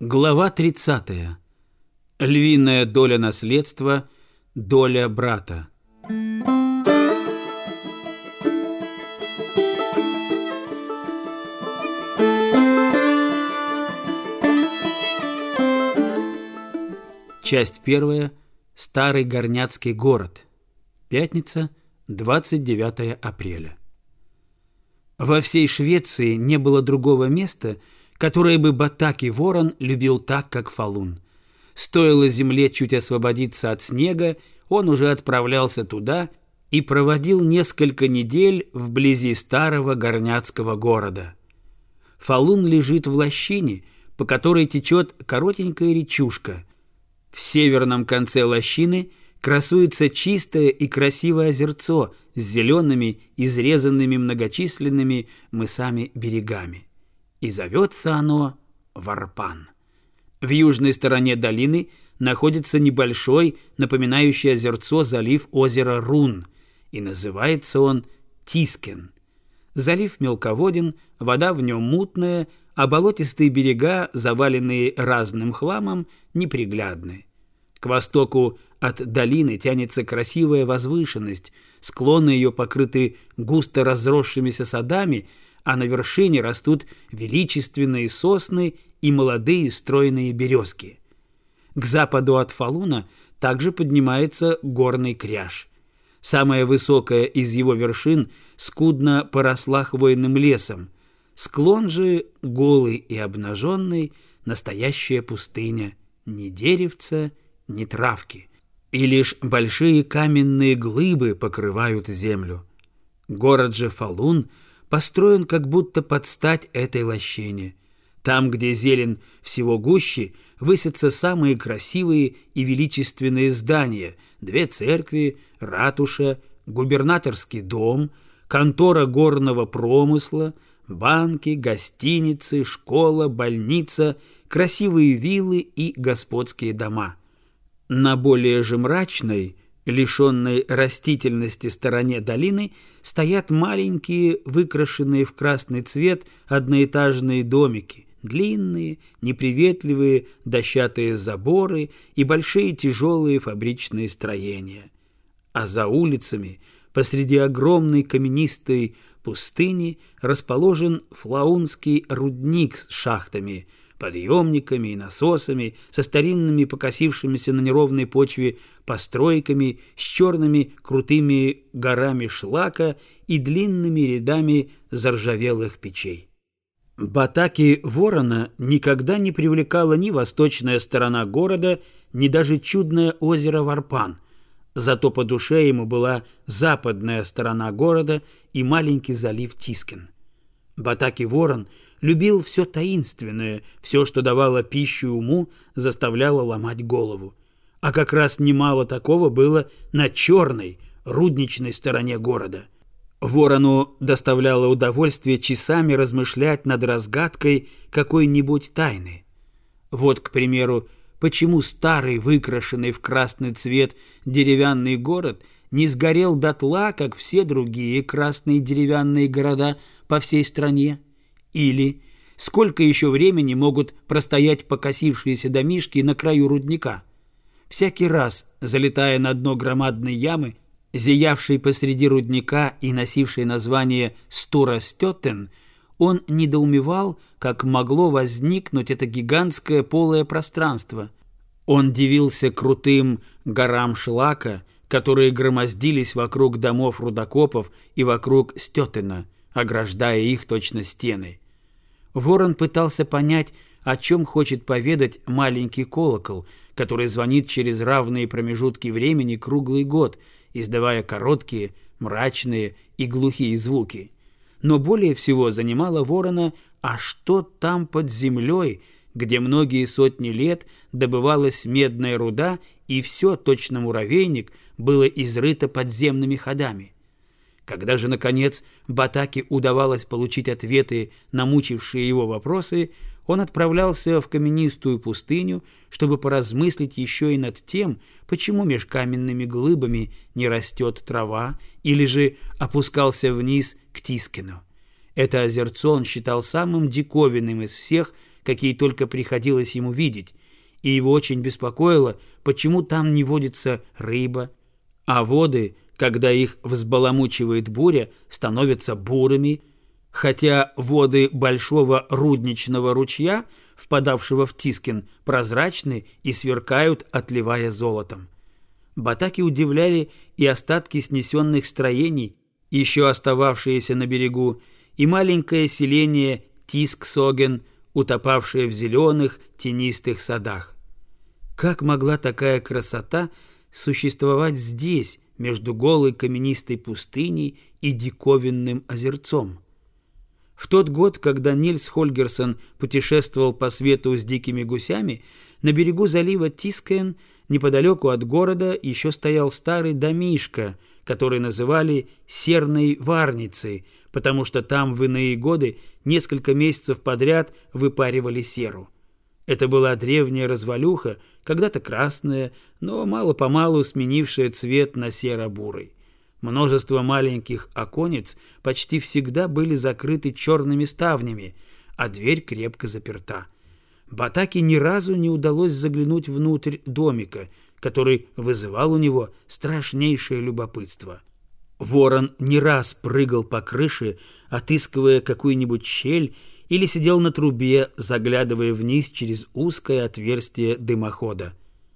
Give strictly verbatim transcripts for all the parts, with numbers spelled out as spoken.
Глава тридцатая. Львиная доля наследства, доля брата. Часть первая. Старый горняцкий город. Пятница, двадцать девятое апреля. Во всей Швеции не было другого места, которое бы Батаки Ворон любил так, как Фалун. Стоило земле чуть освободиться от снега, он уже отправлялся туда и проводил несколько недель вблизи старого горняцкого города. Фалун лежит в лощине, по которой течет коротенькая речушка. В северном конце лощины красуется чистое и красивое озерцо с зелеными, изрезанными многочисленными мысами-берегами. И зовется оно Варпан. В южной стороне долины находится небольшой, напоминающий озерцо залив озера Рун, и называется он Тискен. Залив мелководен, вода в нем мутная, а болотистые берега, заваленные разным хламом, неприглядны. К востоку от долины тянется красивая возвышенность, склоны ее покрыты густо разросшимися садами, а на вершине растут величественные сосны и молодые стройные березки. К западу от Фалуна также поднимается горный кряж. Самая высокая из его вершин скудно поросла хвойным лесом. Склон же, голый и обнаженный, настоящая пустыня, ни деревца, ни травки, и лишь большие каменные глыбы покрывают землю. Город же Фалун построен как будто под стать этой лощине. Там, где зелень всего гуще, высятся самые красивые и величественные здания: две церкви, ратуша, губернаторский дом, контора горного промысла, банки, гостиницы, школа, больница, красивые виллы и господские дома. На более же мрачной, лишенной растительности стороне долины стоят маленькие, выкрашенные в красный цвет одноэтажные домики, длинные, неприветливые дощатые заборы и большие тяжелые фабричные строения. А за улицами, посреди огромной каменистой пустыни, расположен флаунский рудник с шахтами, подъемниками и насосами, со старинными покосившимися на неровной почве постройками, с черными крутыми горами шлака и длинными рядами заржавелых печей. Батаки Ворона никогда не привлекала ни восточная сторона города, ни даже чудное озеро Варпан. Зато по душе ему была западная сторона города и маленький залив Тискен. Батаки Ворон любил все таинственное, все, что давало пищу уму, заставляло ломать голову. А как раз немало такого было на черной, рудничной стороне города. Ворону доставляло удовольствие часами размышлять над разгадкой какой-нибудь тайны. Вот, к примеру, почему старый, выкрашенный в красный цвет деревянный город не сгорел дотла, как все другие красные деревянные города по всей стране? Или сколько еще времени могут простоять покосившиеся домишки на краю рудника? Всякий раз, залетая на дно громадной ямы, зиявшей посреди рудника и носившей название Стурастетен, он недоумевал, как могло возникнуть это гигантское полое пространство. Он дивился крутым горам шлака, которые громоздились вокруг домов рудокопов и вокруг Стетена, ограждая их точно стеной. Ворон пытался понять, о чем хочет поведать маленький колокол, который звонит через равные промежутки времени круглый год, издавая короткие, мрачные и глухие звуки. Но более всего занимало Ворона, а что там под землей, где многие сотни лет добывалась медная руда, и все, точно муравейник, было изрыто подземными ходами. Когда же, наконец, Батаки удавалось получить ответы на мучившие его вопросы, он отправлялся в каменистую пустыню, чтобы поразмыслить еще и над тем, почему меж каменными глыбами не растет трава, или же опускался вниз к Тискену. Это озерцо он считал самым диковинным из всех, какие только приходилось ему видеть, и его очень беспокоило, почему там не водится рыба, а воды, когда их взбаламучивает буря, становятся бурыми, хотя воды большого рудничного ручья, впадавшего в Тискин, прозрачны и сверкают, отливая золотом. Батаки удивляли и остатки снесенных строений, еще остававшиеся на берегу, и маленькое селение Тиск-Соген, утопавшее в зеленых тенистых садах. Как могла такая красота существовать здесь, между голой каменистой пустыней и диковинным озерцом? В тот год, когда Нильс Хольгерсон путешествовал по свету с дикими гусями, на берегу залива Тискен, неподалеку от города, еще стоял старый домишко, который называли «серной варницей», потому что там в иные годы несколько месяцев подряд выпаривали серу. Это была древняя развалюха, когда-то красная, но мало-помалу сменившая цвет на серо-бурый. Множество маленьких оконец почти всегда были закрыты черными ставнями, а дверь крепко заперта. Батаки ни разу не удалось заглянуть внутрь домика, который вызывал у него страшнейшее любопытство. Ворон не раз прыгал по крыше, отыскивая какую-нибудь щель, или сидел на трубе, заглядывая вниз через узкое отверстие дымохода.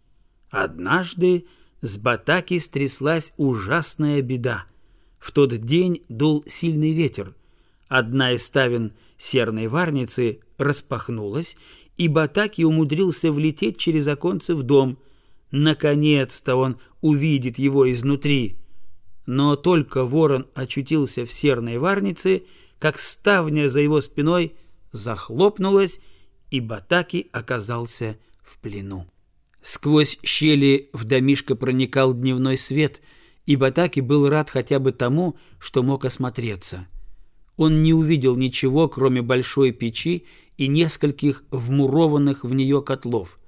Однажды с Батаки стряслась ужасная беда. В тот день дул сильный ветер. Одна из ставен серной варницы распахнулась, и Батаки умудрился влететь через оконце в дом. Наконец-то он увидит его изнутри. Но только ворон очутился в серной варнице, как ставня за его спиной захлопнулась, и Батаки оказался в плену. Сквозь щели в домишко проникал дневной свет, и Батаки был рад хотя бы тому, что мог осмотреться. Он не увидел ничего, кроме большой печи и нескольких вмурованных в нее котлов.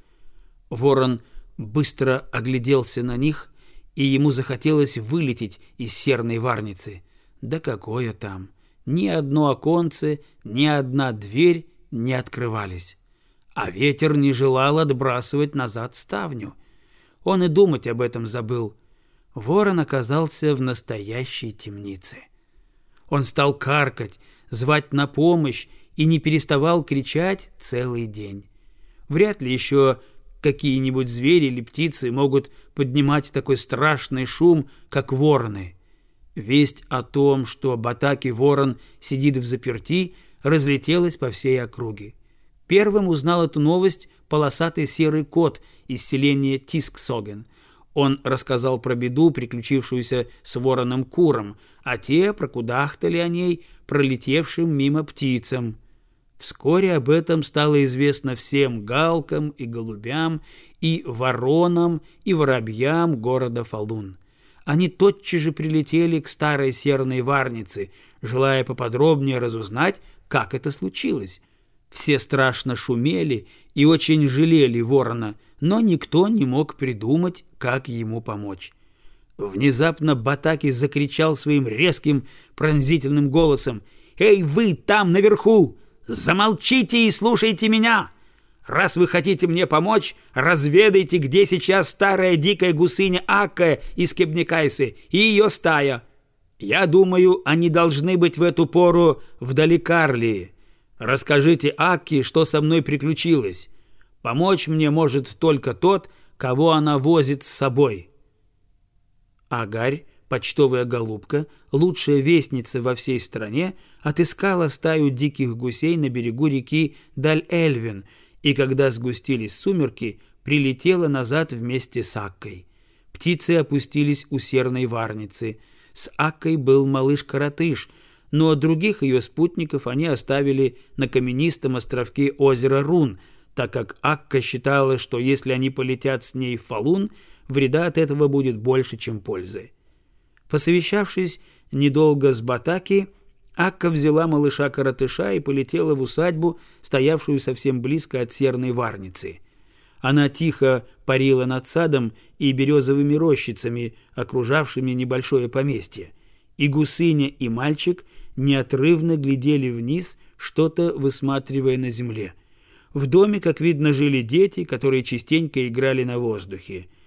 Ворон быстро огляделся на них, и ему захотелось вылететь из серной варницы. Да какое там! Ни одно оконце, ни одна дверь не открывались. А ветер не желал отбрасывать назад ставню. Он и думать об этом забыл. Ворон оказался в настоящей темнице. Он стал каркать, звать на помощь и не переставал кричать целый день. Вряд ли еще какие-нибудь звери или птицы могут поднимать такой страшный шум, как вороны. Весть о том, что Батаки-ворон сидит взаперти, разлетелась по всей округе. Первым узнал эту новость полосатый серый кот из селения Тиск-Соген. Он рассказал про беду, приключившуюся с вороном Куром, а те прокудахтали о ней пролетевшим мимо птицам. Вскоре об этом стало известно всем галкам и голубям, и воронам, и воробьям города Фалун. Они тотчас же прилетели к старой серной варнице, желая поподробнее разузнать, как это случилось. Все страшно шумели и очень жалели ворона, но никто не мог придумать, как ему помочь. Внезапно Батаки закричал своим резким пронзительным голосом: «Эй, вы там наверху! Замолчите и слушайте меня! Раз вы хотите мне помочь, разведайте, где сейчас старая дикая гусыня Акка из Кебнекайсы и ее стая. Я думаю, они должны быть в эту пору в Даликарлии. Расскажите Акке, что со мной приключилось. Помочь мне может только тот, кого она возит с собой». Агарь, почтовая голубка, лучшая вестница во всей стране, отыскала стаю диких гусей на берегу реки Даль-Эльвин, и когда сгустились сумерки, прилетела назад вместе с Аккой. Птицы опустились у серной варницы. С Аккой был малыш-коротыш, но других ее спутников они оставили на каменистом островке озера Рун, так как Акка считала, что если они полетят с ней в Фалун, вреда от этого будет больше, чем пользы. Посовещавшись недолго с Батаки, Акка взяла малыша-коротыша и полетела в усадьбу, стоявшую совсем близко от серной варницы. Она тихо парила над садом и березовыми рощицами, окружавшими небольшое поместье. И гусыня, и мальчик неотрывно глядели вниз, что-то высматривая на земле. В доме, как видно, жили дети, которые частенько играли на воздухе.